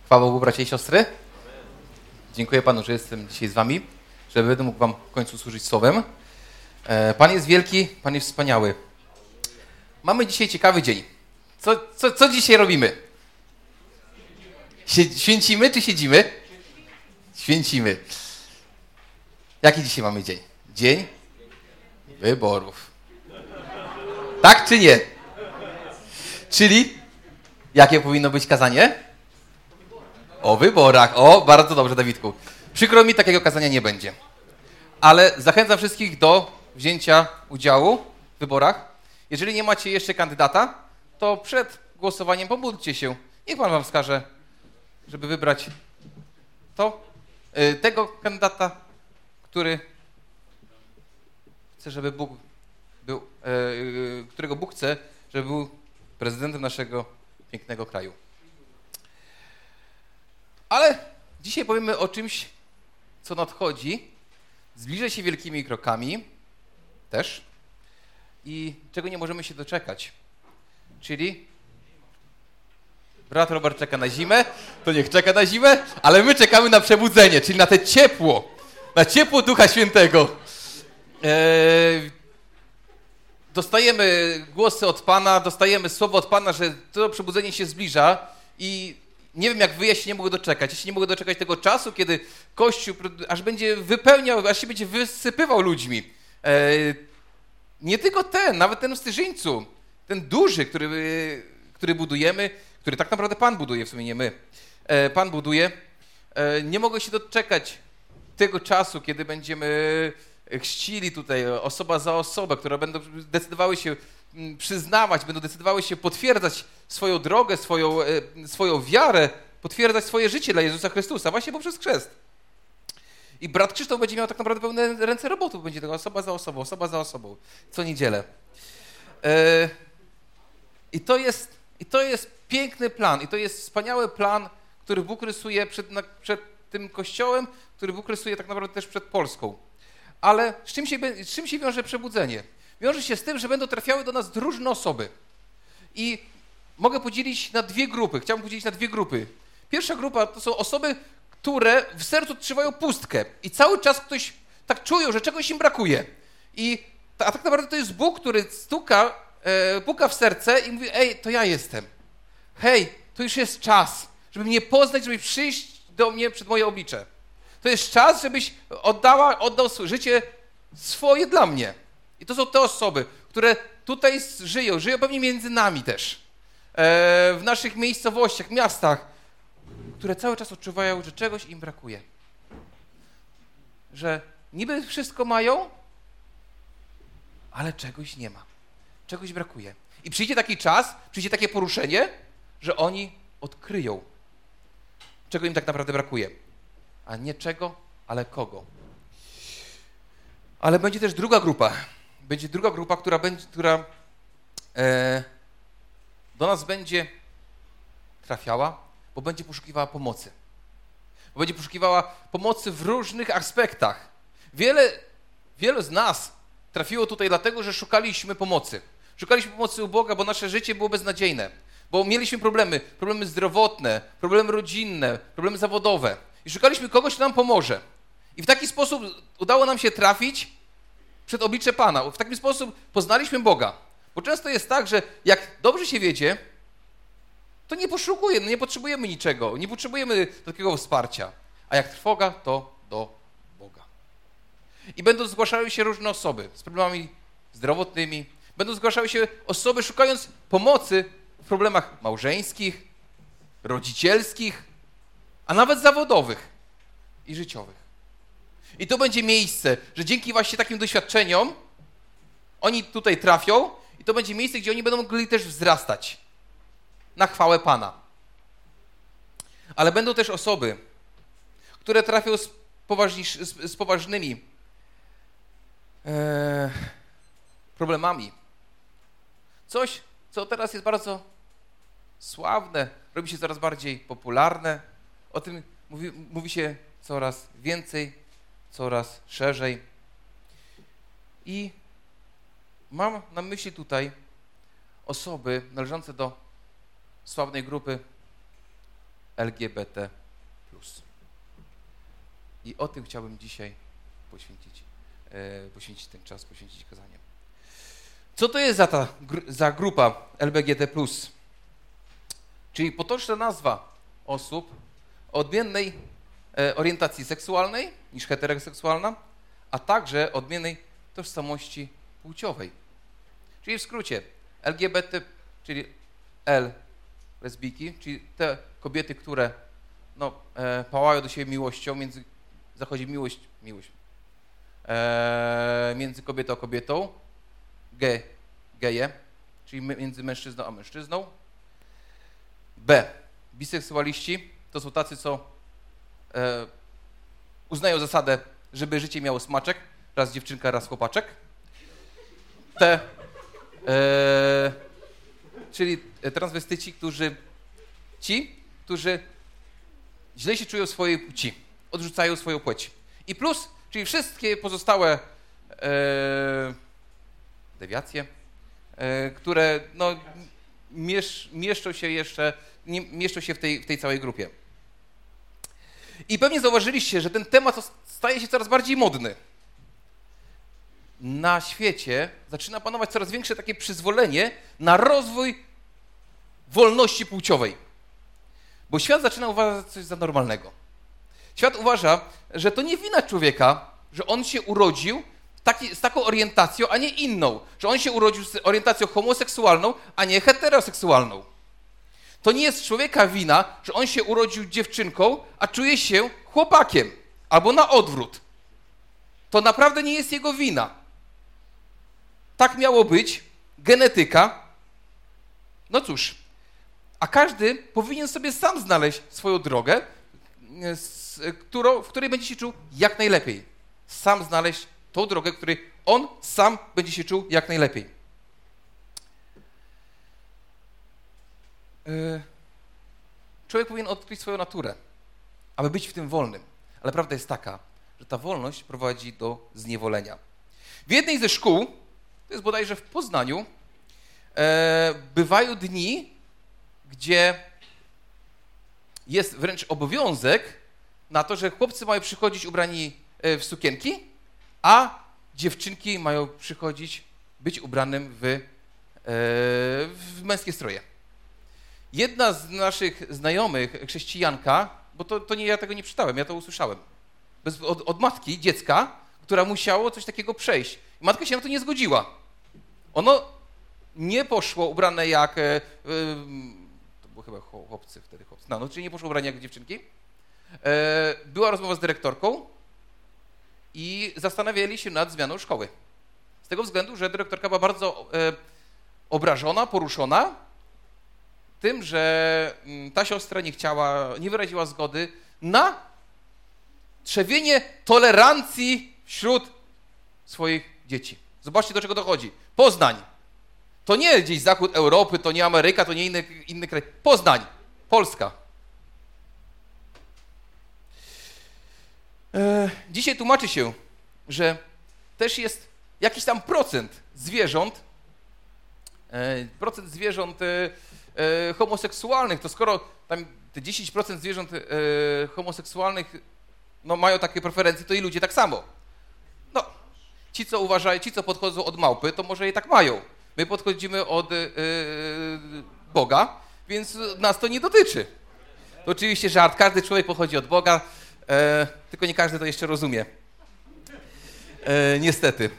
Chwała Bogu, bracia i siostry. Dziękuję Panu, że jestem dzisiaj z wami, że będę mógł wam w końcu służyć słowem. Pan jest wielki, Pan jest wspaniały. Mamy dzisiaj ciekawy dzień. Co dzisiaj robimy? Święcimy czy siedzimy? Święcimy. Jaki dzisiaj mamy dzień? Dzień wyborów. Tak czy nie? Czyli jakie powinno być kazanie? O wyborach. O, bardzo dobrze, Dawidku. Przykro mi, takiego kazania nie będzie. Ale zachęcam wszystkich do wzięcia udziału w wyborach. Jeżeli nie macie jeszcze kandydata, to przed głosowaniem pomódlcie się. Niech Pan wam wskaże, żeby wybrać tego kandydata, który chce, żeby Bóg był, którego Bóg chce, żeby był prezydentem naszego pięknego kraju. Ale dzisiaj powiemy o czymś, co nadchodzi, zbliża się wielkimi krokami też i czego nie możemy się doczekać. Czyli brat Robert czeka na zimę, to niech czeka na zimę, ale my czekamy na przebudzenie, czyli na te ciepło, na ciepło Ducha Świętego. Dostajemy głosy od Pana, dostajemy słowo od Pana, że to przebudzenie się zbliża i nie wiem jak wy, ja się nie mogę doczekać. Ja się nie mogę doczekać tego czasu, kiedy Kościół aż będzie wypełniał, aż się będzie wysypywał ludźmi. Nie tylko nawet ten w Styrzyńcu, ten duży, który budujemy, który tak naprawdę Pan buduje, w sumie nie my. Pan buduje. Nie mogę się doczekać tego czasu, kiedy będziemy chrzcili tutaj osoba za osobę, które będą decydowały się przyznawać, będą decydowały się potwierdzać swoją drogę, swoją wiarę, potwierdzać swoje życie dla Jezusa Chrystusa, właśnie poprzez chrzest. I brat Krzysztof będzie miał tak naprawdę pełne ręce roboty, bo będzie tego osoba za osobą, co niedzielę. I to jest piękny plan, i to jest wspaniały plan, który Bóg rysuje przed tym Kościołem, który Bóg rysuje tak naprawdę też przed Polską. Ale z czym się wiąże przebudzenie? Wiąże się z tym, że będą trafiały do nas różne osoby. I mogę podzielić na dwie grupy. Chciałbym podzielić na dwie grupy. Pierwsza grupa to są osoby, które w sercu odczuwają pustkę. I cały czas ktoś tak czują, że czegoś im brakuje. A tak naprawdę to jest Bóg, który puka w serce i mówi, ej, to ja jestem. Hej, to już jest czas, żeby mnie poznać, żeby przyjść do mnie przed moje oblicze. To jest czas, żebyś oddał swoje życie swoje dla mnie. I to są te osoby, które tutaj żyją pewnie między nami też, w naszych miejscowościach, miastach, które cały czas odczuwają, że czegoś im brakuje. Że niby wszystko mają, ale czegoś nie ma. Czegoś brakuje. I przyjdzie taki czas, przyjdzie takie poruszenie, że oni odkryją, czego im tak naprawdę brakuje. A nie czego, ale kogo. Ale będzie też druga grupa. Będzie druga grupa, która do nas będzie trafiała, bo będzie poszukiwała pomocy. Bo będzie poszukiwała pomocy w różnych aspektach. Wielu z nas trafiło tutaj dlatego, że szukaliśmy pomocy. Szukaliśmy pomocy u Boga, bo nasze życie było beznadziejne. Bo mieliśmy problemy zdrowotne, problemy rodzinne, problemy zawodowe. I szukaliśmy kogoś, kto nam pomoże. I w taki sposób udało nam się trafić przed oblicze Pana. W taki sposób poznaliśmy Boga. Bo często jest tak, że jak dobrze się wiedzie, to nie potrzebujemy niczego, nie potrzebujemy takiego wsparcia. A jak trwoga, to do Boga. I będą zgłaszały się różne osoby z problemami zdrowotnymi, będą zgłaszały się osoby szukając pomocy w problemach małżeńskich, rodzicielskich, a nawet zawodowych i życiowych. I to będzie miejsce, że dzięki właśnie takim doświadczeniom oni tutaj trafią i to będzie miejsce, gdzie oni będą mogli też wzrastać na chwałę Pana. Ale będą też osoby, które trafią z poważnymi problemami. Coś, co teraz jest bardzo sławne, robi się coraz bardziej popularne. O tym mówi się coraz więcej, coraz szerzej. I mam na myśli tutaj osoby należące do sławnej grupy LGBT+. I o tym chciałbym dzisiaj poświęcić ten czas, poświęcić kazanie. Co to jest za grupa LGBT+? Czyli potoczna nazwa osób o odmiennej orientacji seksualnej niż heteroseksualna, a także odmiennej tożsamości płciowej. Czyli w skrócie LGBT, czyli L, lesbijki, czyli te kobiety, które pałają do siebie miłością, zachodzi miłość między kobietą a kobietą, geje, czyli między mężczyzną a mężczyzną. B, biseksualiści, to są tacy, co uznają zasadę, żeby życie miało smaczek, raz dziewczynka, raz chłopaczek. T, czyli transwestyci, którzy źle się czują w swojej płci, odrzucają swoją płeć. I plus, czyli wszystkie pozostałe dewiacje, które mieszczą się w tej całej grupie. I pewnie zauważyliście, że ten temat staje się coraz bardziej modny. Na świecie zaczyna panować coraz większe takie przyzwolenie na rozwój wolności płciowej. Bo świat zaczyna uważać coś za normalnego. Świat uważa, że to nie wina człowieka, że on się urodził z taką orientacją, a nie inną. Że on się urodził z orientacją homoseksualną, a nie heteroseksualną. To nie jest człowieka wina, że on się urodził dziewczynką, a czuje się chłopakiem. Albo na odwrót. To naprawdę nie jest jego wina. Tak miało być, genetyka. No cóż, a każdy powinien sobie sam znaleźć swoją drogę, w której będzie się czuł jak najlepiej. Sam znaleźć tą drogę, w której on sam będzie się czuł jak najlepiej. Człowiek powinien odkryć swoją naturę, aby być w tym wolnym. Ale prawda jest taka, że ta wolność prowadzi do zniewolenia. W jednej ze szkół, to jest bodajże w Poznaniu, bywają dni, gdzie jest wręcz obowiązek na to, że chłopcy mają przychodzić ubrani w sukienki, a dziewczynki mają przychodzić, być ubranym w męskie stroje. Jedna z naszych znajomych, chrześcijanka, bo to nie ja tego nie czytałem, ja to usłyszałem, od matki, dziecka, która musiało coś takiego przejść. I matka się na to nie zgodziła. Ono nie poszło ubrane jak... to było chyba chłopcy wtedy, czyli nie poszło ubrane jak dziewczynki. Była rozmowa z dyrektorką i zastanawiali się nad zmianą szkoły. Z tego względu, że dyrektorka była bardzo obrażona, poruszona tym, że ta siostra nie wyraziła zgody na trzewienie tolerancji wśród swoich dzieci. Zobaczcie, do czego dochodzi. Poznań. To nie gdzieś zachód Europy, to nie Ameryka, to nie inny kraj. Poznań. Polska. Dzisiaj tłumaczy się, że też jest jakiś tam procent zwierząt homoseksualnych, to skoro tam te 10% zwierząt homoseksualnych mają takie preferencje, to i ludzie tak samo. No, ci, co podchodzą od małpy, to może je tak mają. My podchodzimy od Boga, więc nas to nie dotyczy. To oczywiście żart, każdy człowiek pochodzi od Boga, tylko nie każdy to jeszcze rozumie. Niestety.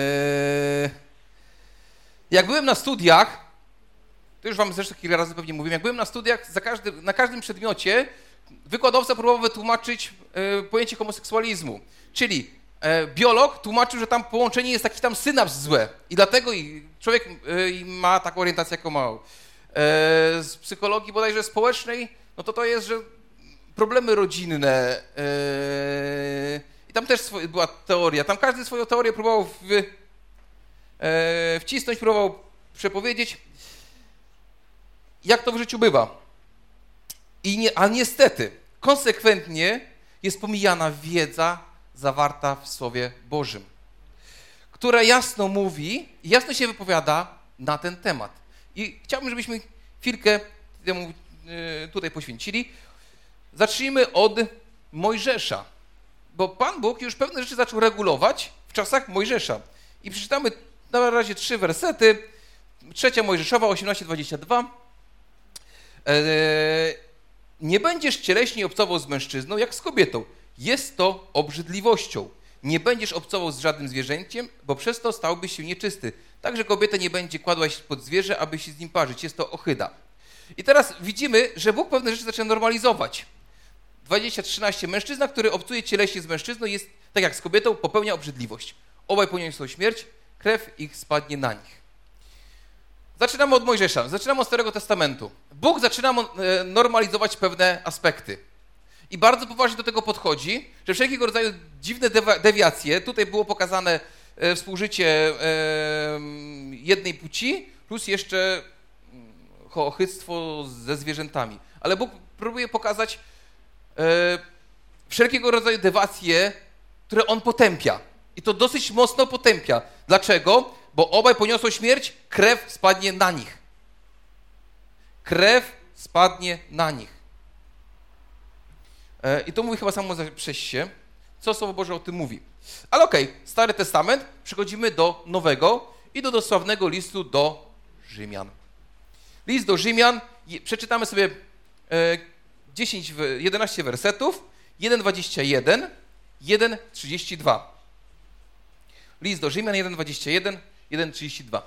Jak byłem na studiach, to już wam zresztą kilka razy pewnie mówiłem, jak byłem na studiach, na każdym przedmiocie wykładowca próbował wytłumaczyć pojęcie homoseksualizmu. Czyli biolog tłumaczył, że tam połączenie jest taki tam synaps złe i dlatego człowiek ma taką orientację, jaką ma. Z psychologii bodajże społecznej, no to jest, że problemy rodzinne i tam też była teoria. Tam każdy swoją teorię próbował wcisnąć, próbował przepowiedzieć, jak to w życiu bywa. A niestety, konsekwentnie jest pomijana wiedza zawarta w Słowie Bożym, która jasno mówi, jasno się wypowiada na ten temat. I chciałbym, żebyśmy chwilkę temu tutaj poświęcili. zacznijmy od Mojżesza, bo Pan Bóg już pewne rzeczy zaczął regulować w czasach Mojżesza. I przeczytamy na razie 3 wersety. 3 Mojżeszowa, 18:22. Nie będziesz cieleśnie obcował z mężczyzną, jak z kobietą. Jest to obrzydliwością. Nie będziesz obcował z żadnym zwierzęciem, bo przez to stałbyś się nieczysty. Także kobieta nie będzie kładła się pod zwierzę, aby się z nim parzyć. Jest to ohyda. I teraz widzimy, że Bóg pewne rzeczy zaczyna normalizować. 20:13. Mężczyzna, który obcuje cieleśnie z mężczyzną, jest tak jak z kobietą, popełnia obrzydliwość. Obaj poniosą śmierć, krew ich spadnie na nich. Zaczynamy od Mojżesza, zaczynamy od Starego Testamentu. Bóg zaczyna normalizować pewne aspekty. I bardzo poważnie do tego podchodzi, że wszelkiego rodzaju dziwne dewiacje, tutaj było pokazane współżycie jednej płci, plus jeszcze ochyctwo ze zwierzętami. Ale Bóg próbuje pokazać wszelkiego rodzaju dewacje, które On potępia. I to dosyć mocno potępia. Dlaczego? Bo obaj poniosą śmierć, krew spadnie na nich. Krew spadnie na nich. I to mówi chyba samo przez się, co Słowo Boże o tym mówi. Ale okej, Stary Testament, przechodzimy do Nowego i do dosłownego listu do Rzymian. List do Rzymian, przeczytamy sobie 11 wersetów, 1:21, 1:32. List do Rzymian 1:21, 1:32.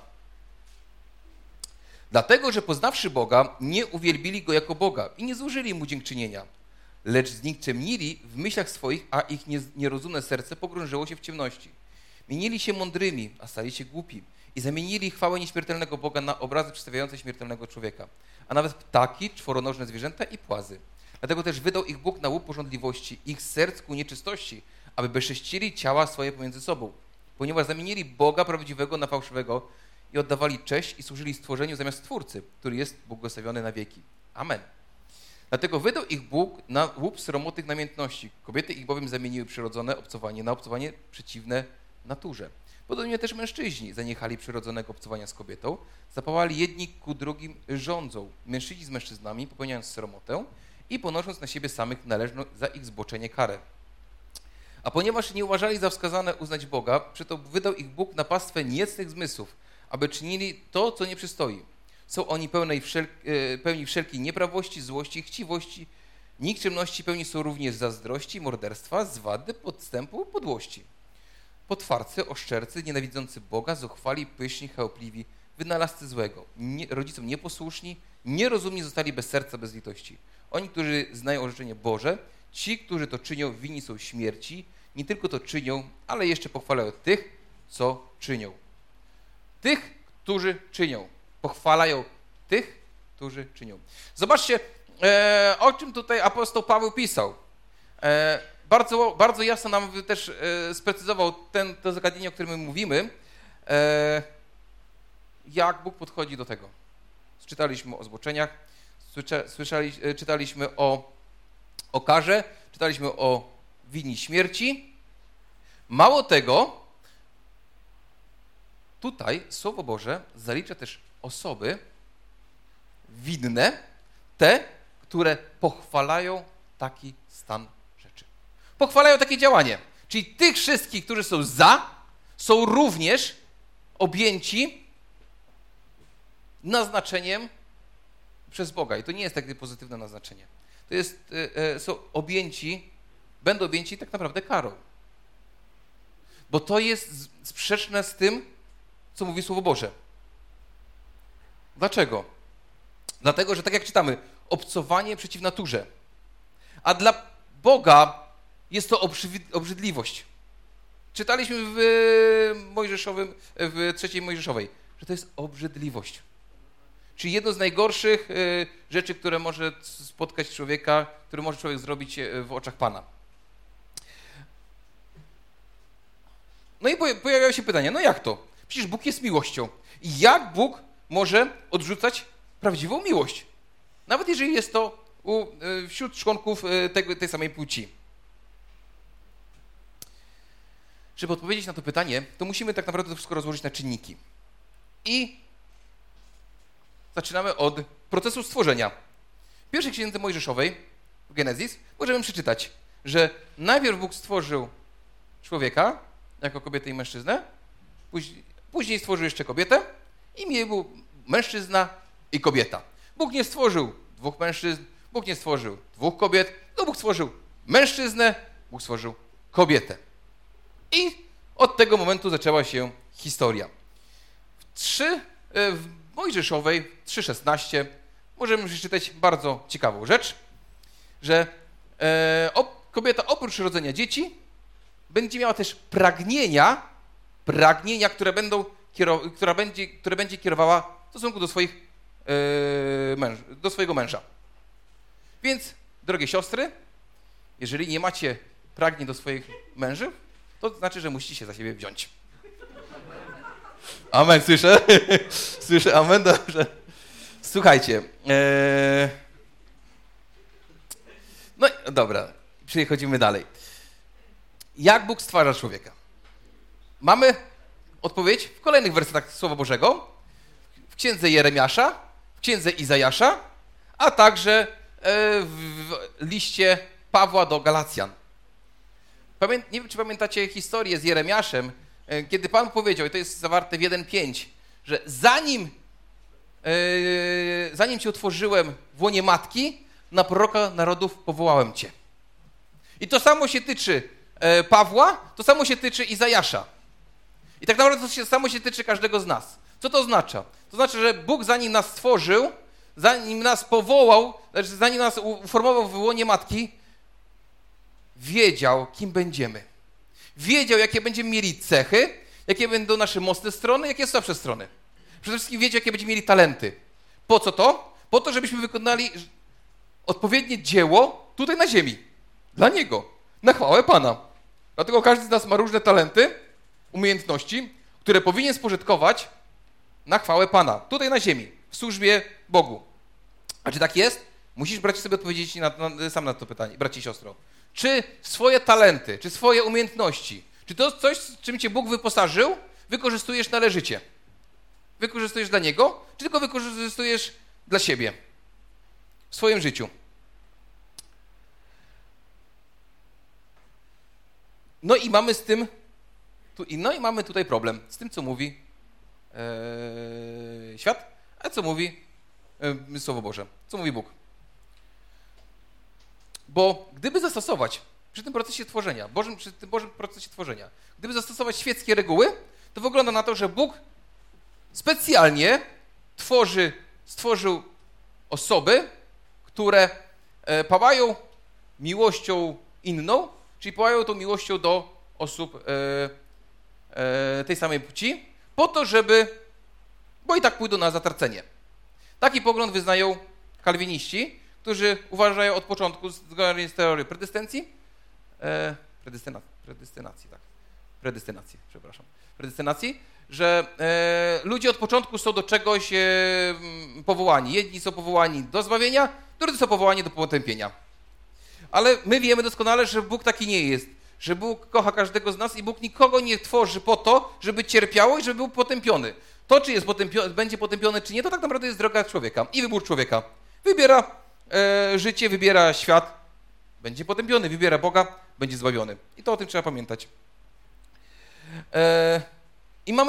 Dlatego, że poznawszy Boga, nie uwielbili Go jako Boga i nie złożyli Mu dziękczynienia, lecz znikczemnili w myślach swoich, a ich nierozumne serce pogrążyło się w ciemności. Mienili się mądrymi, a stali się głupi i zamienili chwałę nieśmiertelnego Boga na obrazy przedstawiające śmiertelnego człowieka, a nawet ptaki, czworonożne zwierzęta i płazy. Dlatego też wydał ich Bóg na łup pożądliwości, ich serc ku nieczystości, aby bezcześcili ciała swoje pomiędzy sobą, ponieważ zamienili Boga prawdziwego na fałszywego i oddawali cześć i służyli stworzeniu zamiast Stwórcy, który jest błogosławiony na wieki. Amen. Dlatego wydał ich Bóg na łup sromotnych namiętności. Kobiety ich bowiem zamieniły przyrodzone obcowanie na obcowanie przeciwne naturze. Podobnie też mężczyźni zaniechali przyrodzonego obcowania z kobietą, zapałali jedni ku drugim rządzą, mężczyźni z mężczyznami, popełniając sromotę i ponosząc na siebie samych należną za ich zboczenie karę. A ponieważ nie uważali za wskazane uznać Boga, przeto wydał ich Bóg na pastwę niecnych zmysłów, aby czynili to, co nie przystoi. Są oni pełni wszelkiej nieprawości, złości, chciwości, nikczemności, pełni są również zazdrości, morderstwa, zwady, podstępu, podłości. Potwarcy, oszczercy, nienawidzący Boga, zuchwali, pyszni, chełpliwi, wynalazcy złego, rodzicom nieposłuszni, nierozumni zostali bez serca, bez litości. Oni, którzy znają orzeczenie Boże, ci, którzy to czynią, winni są śmierci, nie tylko to czynią, ale jeszcze pochwalają tych, co czynią. Tych, którzy czynią. Pochwalają tych, którzy czynią. Zobaczcie, o czym tutaj apostoł Paweł pisał. Bardzo jasno nam też sprecyzował to zagadnienie, o którym my mówimy, jak Bóg podchodzi do tego. Czytaliśmy o zboczeniach, czytaliśmy o karze, czytaliśmy o wini śmierci. Mało tego, tutaj Słowo Boże zalicza też osoby winne, te, które pochwalają taki stan rzeczy. Pochwalają takie działanie. Czyli tych wszystkich, którzy są za, są również objęci naznaczeniem przez Boga. I to nie jest takie pozytywne naznaczenie. To jest, będą objęci tak naprawdę karą. Bo to jest sprzeczne z tym, co mówi Słowo Boże. Dlaczego? Dlatego, że tak jak czytamy, obcowanie przeciw naturze. A dla Boga jest to obrzydliwość. Czytaliśmy w 3 Mojżeszowej, że to jest obrzydliwość. Czyli jedno z najgorszych rzeczy, które może spotkać człowieka, które może człowiek zrobić w oczach Pana. No i pojawiają się pytania, no jak to? Przecież Bóg jest miłością. I jak Bóg może odrzucać prawdziwą miłość? Nawet jeżeli jest to wśród członków tej samej płci. Żeby odpowiedzieć na to pytanie, to musimy tak naprawdę to wszystko rozłożyć na czynniki. I zaczynamy od procesu stworzenia. W pierwszej księdze Mojżeszowej, w Genezis, możemy przeczytać, że najpierw Bóg stworzył człowieka jako kobietę i mężczyznę, później stworzył jeszcze kobietę i miał był mężczyzna i kobieta. Bóg nie stworzył dwóch mężczyzn, Bóg nie stworzył dwóch kobiet, no Bóg stworzył mężczyznę, Bóg stworzył kobietę. I od tego momentu zaczęła się historia. W Mojżeszowej 3:16 możemy przeczytać bardzo ciekawą rzecz, że kobieta oprócz rodzenia dzieci będzie miała też pragnienia, które będzie kierowała w stosunku do swojego męża. Więc, drogie siostry, jeżeli nie macie pragnień do swoich mężów, to znaczy, że musicie się za siebie wziąć. Amen, słyszę? Słyszę, amen, dobrze. Słuchajcie. No dobra, przechodzimy dalej. Jak Bóg stwarza człowieka? Mamy odpowiedź w kolejnych wersetach Słowa Bożego, w księdze Jeremiasza, w księdze Izajasza, a także w liście Pawła do Galacjan. Nie wiem, czy pamiętacie historię z Jeremiaszem, kiedy Pan powiedział, i to jest zawarte w 1:5, że zanim cię utworzyłem w łonie matki, na proroka narodów powołałem cię. I to samo się tyczy Pawła, to samo się tyczy Izajasza. I tak naprawdę to samo się tyczy każdego z nas. Co to oznacza? To znaczy, że Bóg zanim nas stworzył, zanim nas powołał, zanim nas uformował w łonie matki, wiedział, kim będziemy. Wiedział, jakie będziemy mieli cechy, jakie będą nasze mocne strony, jakie słabsze strony. Przede wszystkim wiedział, jakie będziemy mieli talenty. Po co to? Po to, żebyśmy wykonali odpowiednie dzieło tutaj na ziemi. Dla Niego. Na chwałę Pana. Dlatego każdy z nas ma różne talenty, umiejętności, które powinien spożytkować na chwałę Pana. Tutaj na ziemi. W służbie Bogu. A czy tak jest? Musisz, bracie, sobie odpowiedzieć sam na to pytanie, bracie i siostro. Czy swoje talenty, czy swoje umiejętności, czy to coś, czym cię Bóg wyposażył, wykorzystujesz należycie? Wykorzystujesz dla Niego, czy tylko wykorzystujesz dla siebie w swoim życiu? No i mamy tutaj problem z tym, co mówi świat, a co mówi Słowo Boże, co mówi Bóg. Bo gdyby zastosować przy tym procesie tworzenia, przy tym Bożym procesie tworzenia, gdyby zastosować świeckie reguły, to wygląda na to, że Bóg specjalnie stworzył osoby, które pałają miłością inną, czyli pałają tą miłością do osób tej samej płci, po to, bo i tak pójdą na zatracenie. Taki pogląd wyznają kalwiniści, którzy uważają od początku, zgodnie z teorią predestynacji, że ludzie od początku są do czegoś powołani. Jedni są powołani do zbawienia, drudzy są powołani do potępienia. Ale my wiemy doskonale, że Bóg taki nie jest, że Bóg kocha każdego z nas i Bóg nikogo nie tworzy po to, żeby cierpiało i żeby był potępiony. To, czy będzie potępiony, czy nie, to tak naprawdę jest droga człowieka i wybór człowieka. Wybiera życie, wybiera świat, będzie potępiony, wybiera Boga, będzie zbawiony. I to o tym trzeba pamiętać. I mamy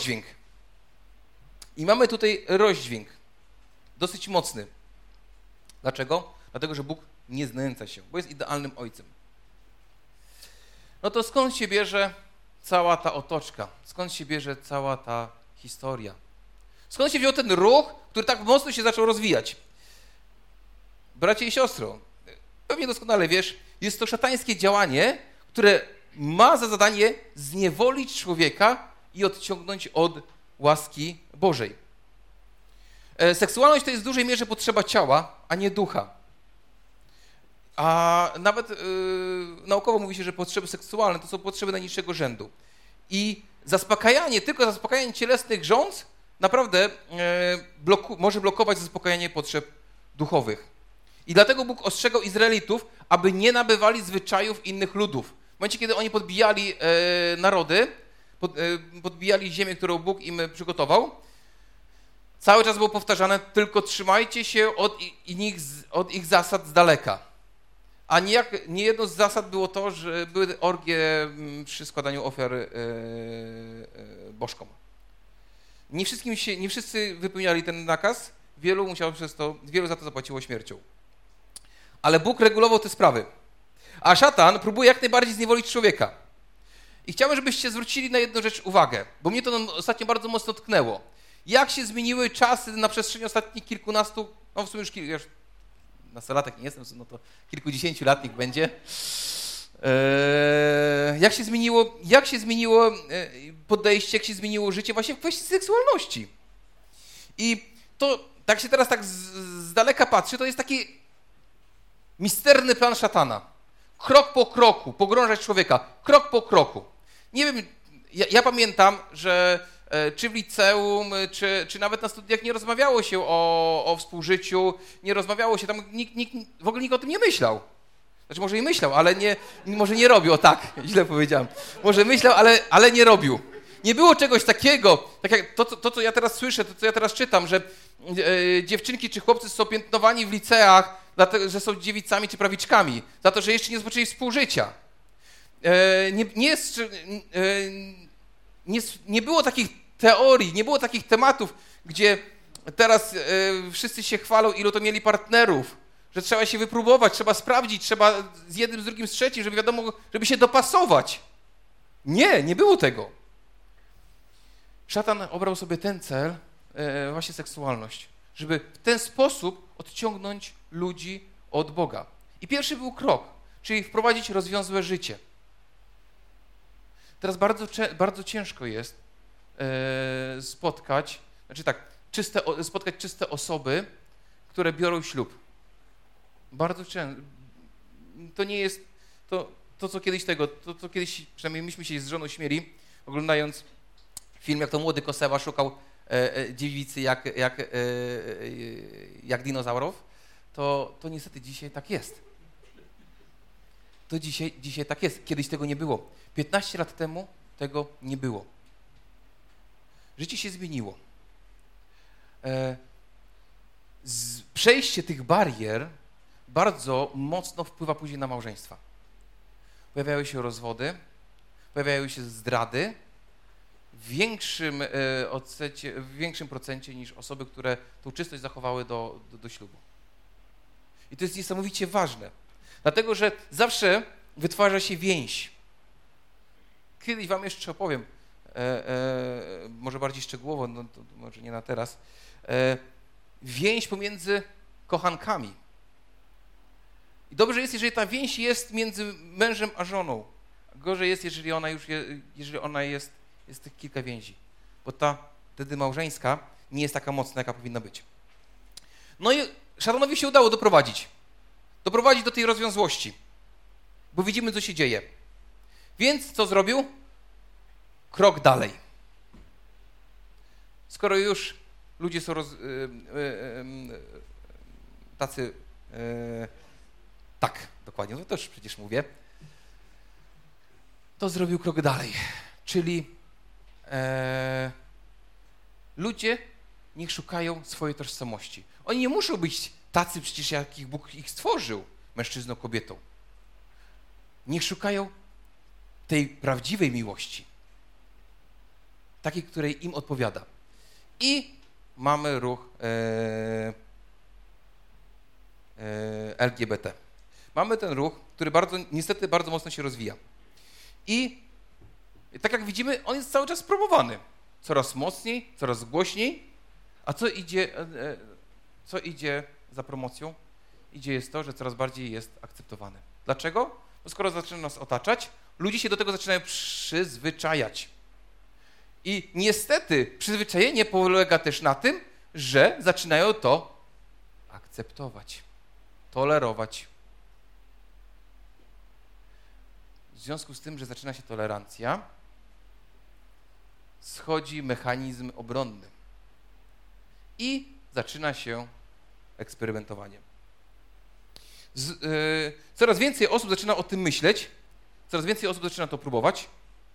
tutaj rozdźwięk. Dosyć mocny. Dlaczego? Dlatego, że Bóg nie znęca się, bo jest idealnym ojcem. No to skąd się bierze cała ta otoczka? Skąd się bierze cała ta historia? Skąd się wziął ten ruch, który tak mocno się zaczął rozwijać? Bracie i siostro, pewnie doskonale wiesz, jest to szatańskie działanie, które ma za zadanie zniewolić człowieka i odciągnąć od łaski Bożej. Seksualność to jest w dużej mierze potrzeba ciała, a nie ducha. A nawet naukowo mówi się, że potrzeby seksualne to są potrzeby najniższego rzędu. I tylko zaspokajanie cielesnych żądz naprawdę może blokować zaspokajanie potrzeb duchowych. I dlatego Bóg ostrzegał Izraelitów, aby nie nabywali zwyczajów innych ludów. W momencie, kiedy oni podbijali narody, podbijali ziemię, którą Bóg im przygotował, cały czas było powtarzane, tylko trzymajcie się od ich zasad z daleka. A nie jedną z zasad było to, że były orgie przy składaniu ofiar bożkom. Nie wszyscy wypełniali ten nakaz, wielu za to zapłaciło śmiercią. Ale Bóg regulował te sprawy. A szatan próbuje jak najbardziej zniewolić człowieka. I chciałbym, żebyście zwrócili na jedną rzecz uwagę, bo mnie to ostatnio bardzo mocno tknęło. Jak się zmieniły czasy na przestrzeni ostatnich kilkunastu, no w sumie już nastolatek nie jestem, no to kilkudziesięciu lat niech będzie. Jak się zmieniło podejście, jak się zmieniło życie właśnie w kwestii seksualności. I to, tak się teraz tak z daleka patrzy, to jest taki misterny plan szatana. Krok po kroku, pogrążać człowieka, krok po kroku. Nie wiem, ja pamiętam, że czy w liceum, czy nawet na studiach nie rozmawiało się o współżyciu, nie rozmawiało się, tam w ogóle nikt o tym nie myślał. Znaczy może i myślał, ale może nie robił, o tak, źle powiedziałem. Może myślał, ale nie robił. Nie było czegoś takiego, tak jak to, co ja teraz słyszę, to, co ja teraz czytam, że dziewczynki czy chłopcy są piętnowani w liceach, dlatego, że są dziewicami czy prawiczkami, za to, że jeszcze nie zobaczyli współżycia. Nie było takich teorii, nie było takich tematów, gdzie teraz wszyscy się chwalą, ilu to mieli partnerów, że trzeba się wypróbować, trzeba sprawdzić, trzeba z jednym, z drugim, z trzecim, żeby wiadomo, żeby się dopasować. Nie było tego. Szatan obrał sobie ten cel, właśnie seksualność, żeby w ten sposób odciągnąć ludzi od Boga. I pierwszy był krok, czyli wprowadzić rozwiązłe życie. Teraz bardzo ciężko jest spotkać czyste osoby, które biorą ślub. Bardzo często. To nie jest to co kiedyś, przynajmniej myśmy się z żoną śmieli, oglądając film, jak to młody Kosewa szukał dziewicy jak dinozaurów, to niestety dzisiaj tak jest. To dzisiaj tak jest. Kiedyś tego nie było. 15 lat temu tego nie było. Życie się zmieniło. Przejście tych barier bardzo mocno wpływa później na małżeństwa. Pojawiają się rozwody, pojawiają się zdrady w większym procencie niż osoby, które tą czystość zachowały do ślubu. I to jest niesamowicie ważne, dlatego że zawsze wytwarza się więź. Kiedyś wam jeszcze opowiem, może bardziej szczegółowo, no to może nie na teraz, więź pomiędzy kochankami. I dobrze jest, jeżeli ta więź jest między mężem a żoną. Gorzej jest, jeżeli ona jest tych kilka więzi, bo ta wtedy małżeńska nie jest taka mocna, jaka powinna być. No i szatanowi się udało doprowadzić do tej rozwiązłości, bo widzimy, co się dzieje. Więc co zrobił? Krok dalej. Skoro już ludzie są tacy... tak, dokładnie, no to już przecież mówię. To zrobił krok dalej, czyli ludzie niech szukają swojej tożsamości. Oni nie muszą być tacy przecież, jakich Bóg ich stworzył, mężczyzną, kobietą. Niech szukają tej prawdziwej miłości, takiej, której im odpowiada. I mamy ruch LGBT. Mamy ten ruch, który niestety bardzo mocno się rozwija. I tak jak widzimy, on jest cały czas promowany. Coraz mocniej, coraz głośniej. A co idzie za promocją? Jest to, że coraz bardziej jest akceptowany. Dlaczego? Bo skoro zaczyna nas otaczać, ludzie się do tego zaczynają przyzwyczajać. I niestety przyzwyczajenie polega też na tym, że zaczynają to akceptować, tolerować. W związku z tym, że zaczyna się tolerancja, schodzi mechanizm obronny i zaczyna się eksperymentowanie. Coraz więcej osób zaczyna o tym myśleć, coraz więcej osób zaczyna to próbować,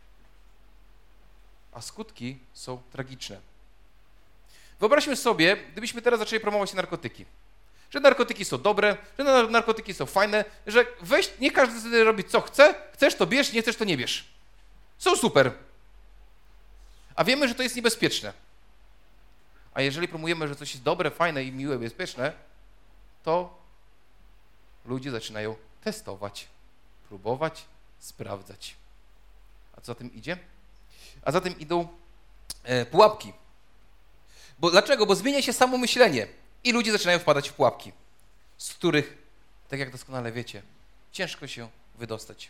a skutki są tragiczne. Wyobraźmy sobie, gdybyśmy teraz zaczęli promować narkotyki. że narkotyki są dobre, że narkotyki są fajne, że weź, nie każdy sobie robi co chce, chcesz to bierz, nie chcesz to nie bierz. Są super. A wiemy, że to jest niebezpieczne. A jeżeli promujemy, że coś jest dobre, fajne i miłe, bezpieczne, to ludzie zaczynają testować, próbować, sprawdzać. A co za tym idzie? A za tym idą pułapki. Bo dlaczego? Bo zmienia się samo myślenie i ludzie zaczynają wpadać w pułapki, z których, tak jak doskonale wiecie, ciężko się wydostać.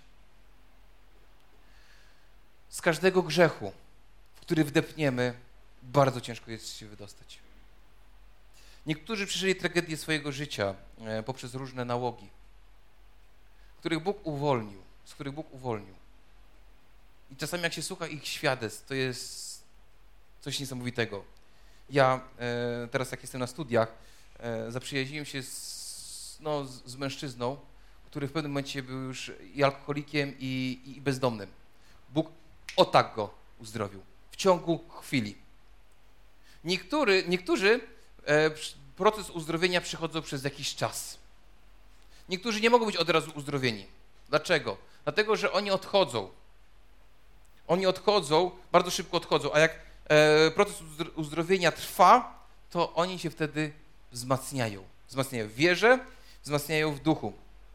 Z każdego grzechu, w który wdepniemy, bardzo ciężko jest się wydostać. Niektórzy przeżyli tragedię swojego życia poprzez różne nałogi, z których Bóg uwolnił. I czasami jak się słucha ich świadectw, to jest coś niesamowitego. Ja teraz jak jestem na studiach, zaprzyjaźniłem się z mężczyzną, który w pewnym momencie był już i alkoholikiem, i bezdomnym. Bóg o tak go uzdrowił. W ciągu chwili. Niektórzy proces uzdrowienia przychodzą przez jakiś czas. Niektórzy nie mogą być od razu uzdrowieni. Dlaczego? Dlatego, że oni odchodzą. Bardzo szybko odchodzą, a jak proces uzdrowienia trwa, to oni się wtedy wzmacniają. Wzmacniają w wierze, wzmacniają w duchu.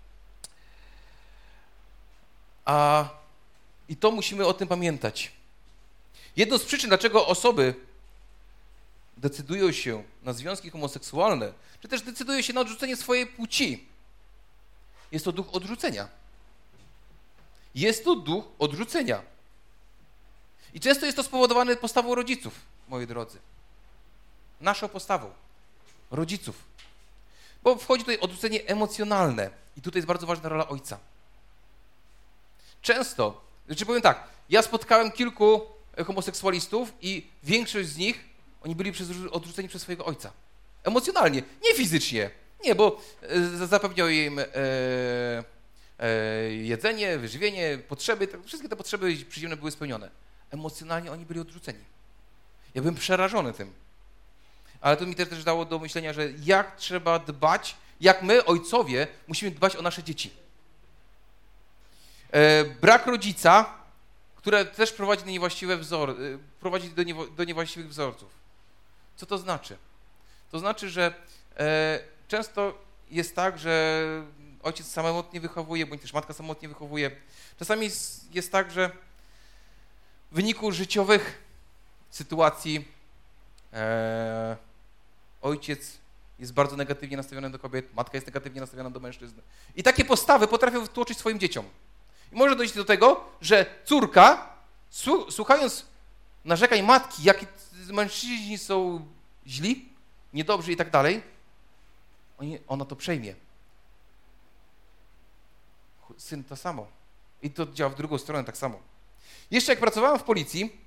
I to musimy o tym pamiętać. Jedną z przyczyn, dlaczego osoby decydują się na związki homoseksualne, czy też decydują się na odrzucenie swojej płci, jest to duch odrzucenia. Jest to duch odrzucenia. I często jest to spowodowane postawą rodziców, moi drodzy. Naszą postawą. Rodziców. Bo wchodzi tutaj odrzucenie emocjonalne. I tutaj jest bardzo ważna rola ojca. Często, powiem tak, ja spotkałem kilku homoseksualistów i większość z nich, oni byli odrzuceni przez swojego ojca. Emocjonalnie, nie fizycznie. Nie, bo zapewniał im jedzenie, wyżywienie, potrzeby, wszystkie te potrzeby przyziemne były spełnione. Emocjonalnie oni byli odrzuceni. Ja byłem przerażony tym. Ale to mi też dało do myślenia, że jak trzeba dbać, jak my, ojcowie, musimy dbać o nasze dzieci. Brak rodzica, które też prowadzi do niewłaściwych wzorców. Co to znaczy? To znaczy, że często jest tak, że ojciec samotnie wychowuje, bądź też matka samotnie wychowuje. Czasami jest tak, że w wyniku życiowych sytuacji ojciec jest bardzo negatywnie nastawiony do kobiet, matka jest negatywnie nastawiona do mężczyzn. I takie postawy potrafią wtłoczyć swoim dzieciom. I może dojść do tego, że córka, słuchając narzekań matki, jakie mężczyźni są źli, niedobrzy i tak dalej, ona to przejmie. Syn to samo. I to działa w drugą stronę tak samo. Jeszcze jak pracowałem w policji,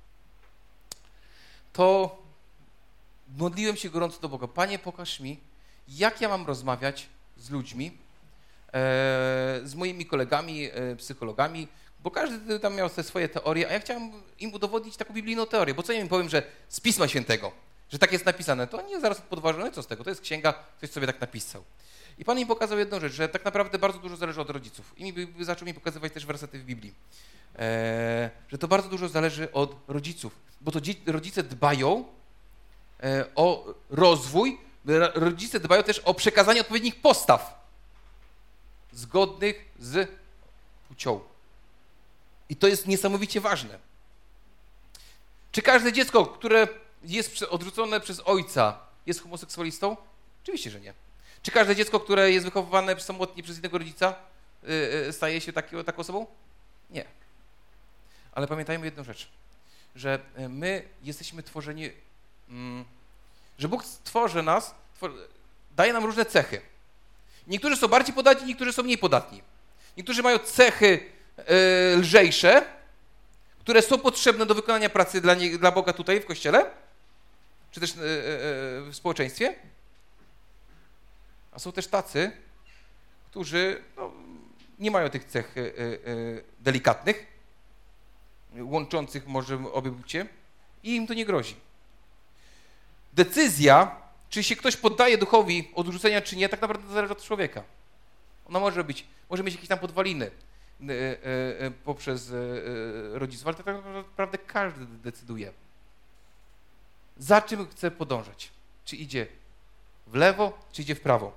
to modliłem się gorąco do Boga. Panie, pokaż mi, jak ja mam rozmawiać z ludźmi, z moimi kolegami, psychologami, bo każdy tam miał te swoje teorie, a ja chciałem im udowodnić taką biblijną teorię, bo co ja im powiem, że z Pisma Świętego, że tak jest napisane, to oni zaraz podważą, no i co z tego, to jest księga, ktoś sobie tak napisał. I Pan mi pokazał jedną rzecz, że tak naprawdę bardzo dużo zależy od rodziców. I zaczął mi pokazywać też wersety w Biblii, że to bardzo dużo zależy od rodziców, bo to rodzice dbają o rozwój, rodzice dbają też o przekazanie odpowiednich postaw zgodnych z płcią. I to jest niesamowicie ważne. Czy każde dziecko, które jest odrzucone przez ojca, jest homoseksualistą? Oczywiście, że nie. Czy każde dziecko, które jest wychowywane samotnie przez jednego rodzica, staje się taką osobą? Nie. Ale pamiętajmy jedną rzecz, że my jesteśmy tworzeni, że Bóg tworzy nas, daje nam różne cechy. Niektórzy są bardziej podatni, niektórzy są mniej podatni. Niektórzy mają cechy lżejsze, które są potrzebne do wykonania pracy dla Boga tutaj w Kościele, czy też w społeczeństwie. A są też tacy, którzy nie mają tych cech delikatnych, łączących może obie płcie i im to nie grozi. Decyzja, czy się ktoś poddaje duchowi odrzucenia, czy nie, tak naprawdę zależy od człowieka. Ona może mieć jakieś tam podwaliny poprzez rodziców, ale tak naprawdę każdy decyduje, za czym chce podążać. Czy idzie w lewo, czy idzie w prawo.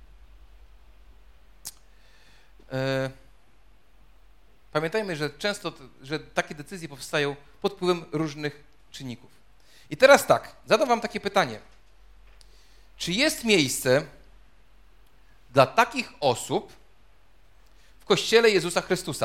Pamiętajmy, że często że takie decyzje powstają pod wpływem różnych czynników. I teraz tak, zadam wam takie pytanie. Czy jest miejsce dla takich osób w Kościele Jezusa Chrystusa?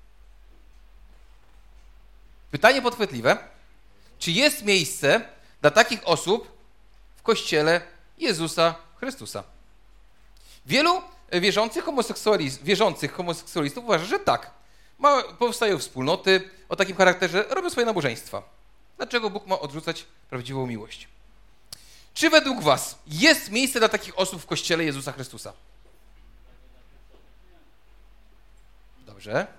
Pytanie podchwytliwe. Czy jest miejsce dla takich osób w Kościele Jezusa Chrystusa? Wielu wierzących homoseksualistów uważa, że tak. Powstają wspólnoty o takim charakterze, robią swoje nabożeństwa. Dlaczego Bóg ma odrzucać prawdziwą miłość? Czy według was jest miejsce dla takich osób w Kościele Jezusa Chrystusa? Dobrze.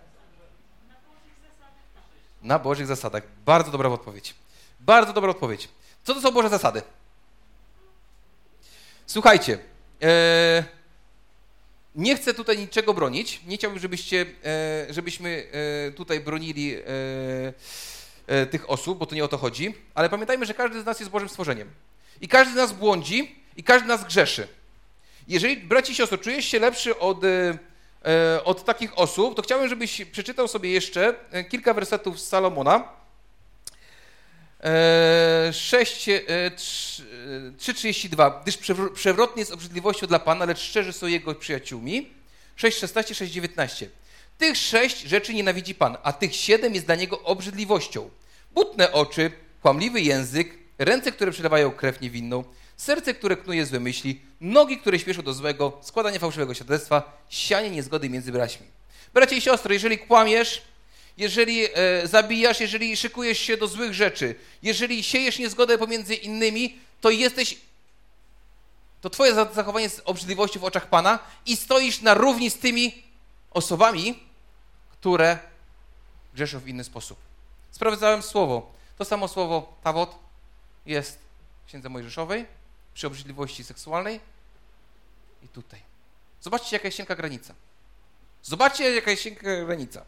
Na Bożych zasadach. Bardzo dobra odpowiedź. Bardzo dobra odpowiedź. Co to są Boże zasady? Słuchajcie, nie chcę tutaj niczego bronić. Nie chciałbym, żebyśmy tutaj bronili tych osób, bo to nie o to chodzi, ale pamiętajmy, że każdy z nas jest Bożym stworzeniem. I każdy z nas błądzi i każdy z nas grzeszy. Jeżeli, braci i siostry, czujesz się lepszy od takich osób, to chciałbym, żebyś przeczytał sobie jeszcze kilka wersetów z Salomona. 3:32. Gdyż przewrotnie jest obrzydliwością dla Pana, lecz szczerzy są Jego przyjaciółmi. 6:16, 6:19. Tych 6 rzeczy nienawidzi Pan, a tych 7 jest dla Niego obrzydliwością. Butne oczy, kłamliwy język, ręce, które przelewają krew niewinną, serce, które knuje złe myśli, nogi, które śpieszą do złego, składanie fałszywego świadectwa, sianie niezgody między braćmi. Bracia i siostry, jeżeli kłamiesz, jeżeli zabijasz, jeżeli szykujesz się do złych rzeczy, jeżeli siejesz niezgodę pomiędzy innymi, to twoje zachowanie jest obrzydliwością w oczach Pana i stoisz na równi z tymi osobami, które grzeszą w inny sposób. Sprawdzałem słowo. To samo słowo tawot jest w Księdze Mojżeszowej, przy obrzydliwości seksualnej i tutaj. Zobaczcie, jaka jest cienka granica. Zobaczcie, jaka jest cienka granica.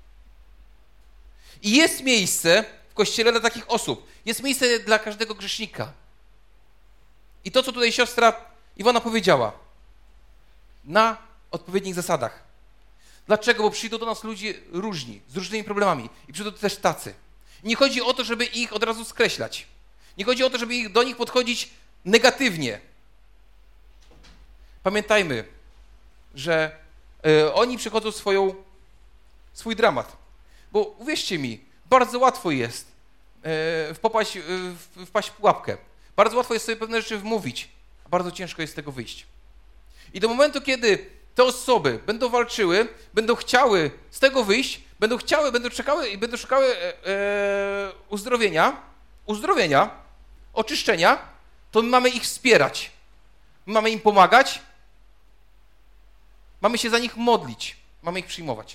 I jest miejsce w Kościele dla takich osób. Jest miejsce dla każdego grzesznika. I to, co tutaj siostra Iwona powiedziała, na odpowiednich zasadach. Dlaczego? Bo przyjdą do nas ludzie różni, z różnymi problemami. I przyjdą też tacy. I nie chodzi o to, żeby ich od razu skreślać. Nie chodzi o to, żeby do nich podchodzić negatywnie. Pamiętajmy, że oni przechodzą swój dramat. Bo uwierzcie mi, bardzo łatwo jest wpaść w pułapkę. Bardzo łatwo jest sobie pewne rzeczy wmówić, a bardzo ciężko jest z tego wyjść. I do momentu, kiedy te osoby będą walczyły, będą chciały z tego wyjść, będą czekały i będą szukały uzdrowienia, oczyszczenia, to my mamy ich wspierać. My mamy im pomagać, mamy się za nich modlić, mamy ich przyjmować.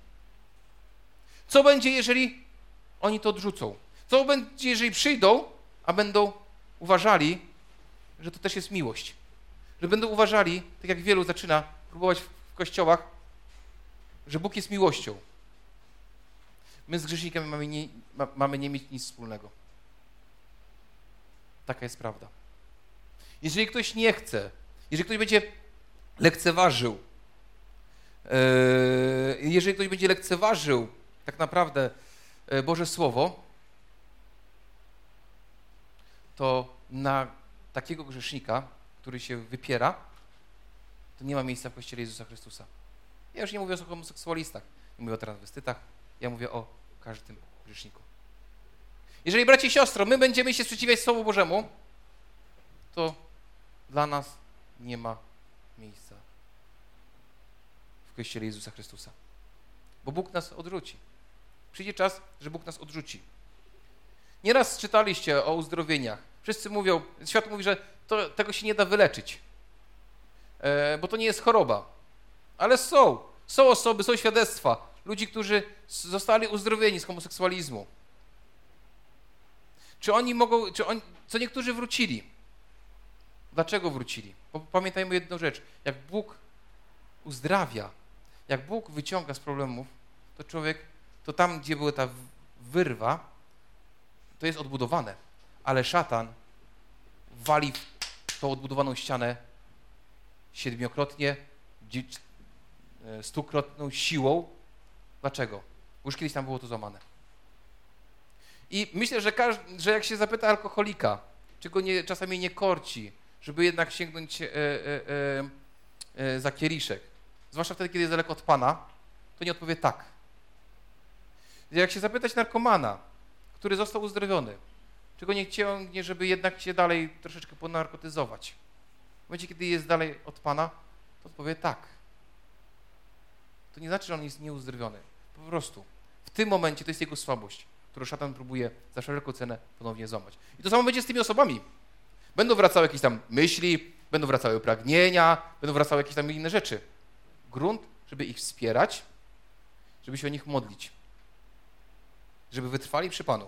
Co będzie, jeżeli oni to odrzucą? Co będzie, jeżeli przyjdą, a będą uważali, że to też jest miłość? Że będą uważali, tak jak wielu zaczyna próbować w kościołach, że Bóg jest miłością. My z grzesznikami mamy nie mieć nic wspólnego. Taka jest prawda. Jeżeli ktoś nie chce, jeżeli ktoś będzie lekceważył, tak naprawdę Boże Słowo, to na takiego grzesznika, który się wypiera, to nie ma miejsca w Kościele Jezusa Chrystusa. Ja już nie mówię o homoseksualistach, nie mówię o transwestytach, ja mówię o każdym grzeszniku. Jeżeli, bracie i siostro, my będziemy się sprzeciwiać Słowu Bożemu, to dla nas nie ma miejsca w Kościele Jezusa Chrystusa. Bo Bóg nas odrzuci. Przyjdzie czas, że Bóg nas odrzuci. Nieraz czytaliście o uzdrowieniach. Wszyscy mówią, świat mówi, że tego się nie da wyleczyć, bo to nie jest choroba. Ale są osoby, są świadectwa ludzi, którzy zostali uzdrowieni z homoseksualizmu. Co niektórzy wrócili. Dlaczego wrócili? Bo pamiętajmy jedną rzecz. Jak Bóg uzdrawia, jak Bóg wyciąga z problemów, to człowiek, to tam, gdzie była ta wyrwa, to jest odbudowane. Ale szatan wali w tą odbudowaną ścianę 7-krotnie, 100-krotną siłą. Dlaczego? Bo już kiedyś tam było to złamane. I myślę, że jak się zapyta alkoholika, czy go czasami nie korci, żeby jednak sięgnąć za kieliszek, zwłaszcza wtedy, kiedy jest daleko od Pana, to nie odpowie tak. Jak się zapytać narkomana, który został uzdrowiony, czy go nie ciągnie, żeby jednak się dalej troszeczkę ponarkotyzować, w momencie, kiedy jest dalej od Pana, to odpowie tak. To nie znaczy, że on jest nieuzdrowiony. Po prostu w tym momencie to jest jego słabość, którą szatan próbuje za wszelką cenę ponownie złamać. I to samo będzie z tymi osobami. Będą wracały jakieś tam myśli, będą wracały pragnienia, będą wracały jakieś tam inne rzeczy. Grunt, żeby ich wspierać, żeby się o nich modlić. Żeby wytrwali przy Panu.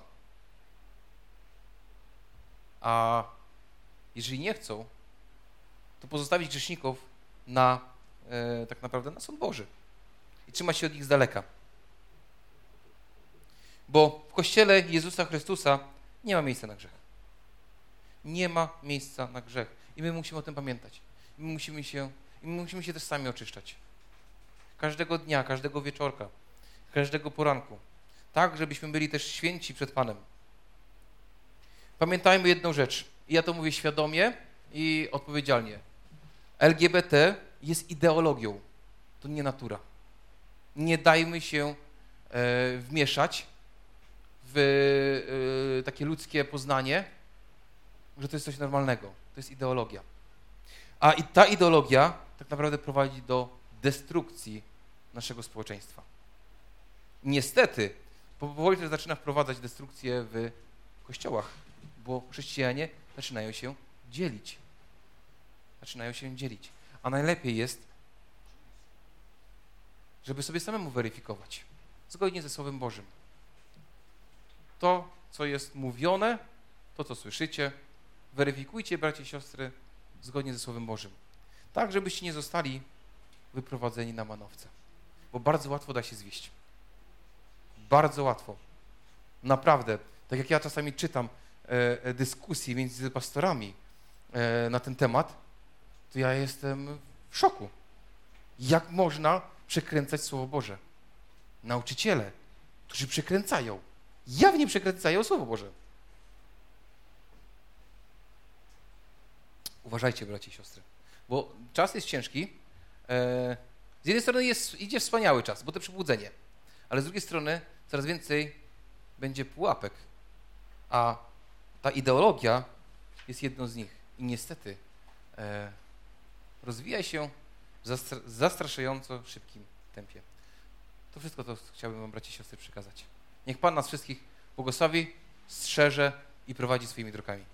A jeżeli nie chcą, to pozostawić grzeszników tak naprawdę na sąd Boży. I trzymać się od nich z daleka. Bo w Kościele Jezusa Chrystusa nie ma miejsca na grzech. Nie ma miejsca na grzech. I my musimy o tym pamiętać. I my musimy się też sami oczyszczać. Każdego dnia, każdego wieczorka, każdego poranku. Tak, żebyśmy byli też święci przed Panem. Pamiętajmy jedną rzecz. I ja to mówię świadomie i odpowiedzialnie. LGBT jest ideologią. To nie natura. Nie dajmy się wmieszać w takie ludzkie poznanie, że to jest coś normalnego. To jest ideologia. A i ta ideologia tak naprawdę prowadzi do destrukcji naszego społeczeństwa. Niestety, powoli też zaczyna wprowadzać destrukcję w kościołach, bo chrześcijanie zaczynają się dzielić. A najlepiej jest, żeby sobie samemu weryfikować, zgodnie ze Słowem Bożym. To, co jest mówione, to, co słyszycie, weryfikujcie, bracia i siostry, zgodnie ze Słowem Bożym. Tak, żebyście nie zostali wyprowadzeni na manowce. Bo bardzo łatwo da się zwieść. Bardzo łatwo. Naprawdę. Tak jak ja czasami czytam dyskusje między pastorami na ten temat, to ja jestem w szoku. Jak można przekręcać Słowo Boże? Nauczyciele, którzy przekręcają, jawnie przekręcają Słowo Boże. Uważajcie, bracia i siostry, bo czas jest ciężki. Z jednej strony idzie wspaniały czas, bo to przebudzenie, ale z drugiej strony coraz więcej będzie pułapek, a ta ideologia jest jedną z nich. I niestety rozwija się w zastraszająco szybkim tempie. To wszystko to chciałbym wam, bracia i siostry, przekazać. Niech Pan nas wszystkich błogosławi, strzeże i prowadzi swoimi drogami.